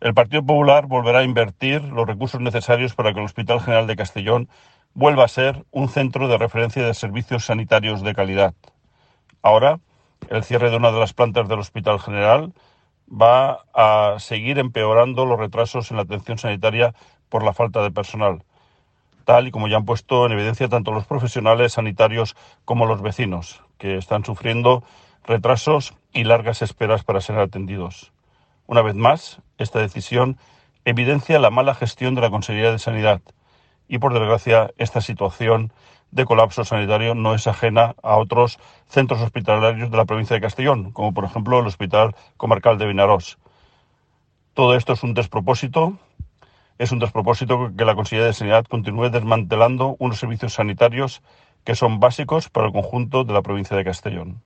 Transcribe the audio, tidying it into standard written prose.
El Partido Popular volverá a invertir los recursos necesarios para que el Hospital General de Castellón vuelva a ser un centro de referencia de servicios sanitarios de calidad. Ahora, el cierre de una de las plantas del Hospital General va a seguir empeorando los retrasos en la atención sanitaria por la falta de personal, tal y como ya han puesto en evidencia tanto los profesionales sanitarios como los vecinos, que están sufriendo retrasos y largas esperas para ser atendidos. Una vez más, esta decisión evidencia la mala gestión de la Consejería de Sanidad y, por desgracia, esta situación de colapso sanitario no es ajena a otros centros hospitalarios de la provincia de Castellón, como por ejemplo el Hospital Comarcal de Vinaròs. Todo esto es un despropósito que la Consejería de Sanidad continúe desmantelando unos servicios sanitarios que son básicos para el conjunto de la provincia de Castellón.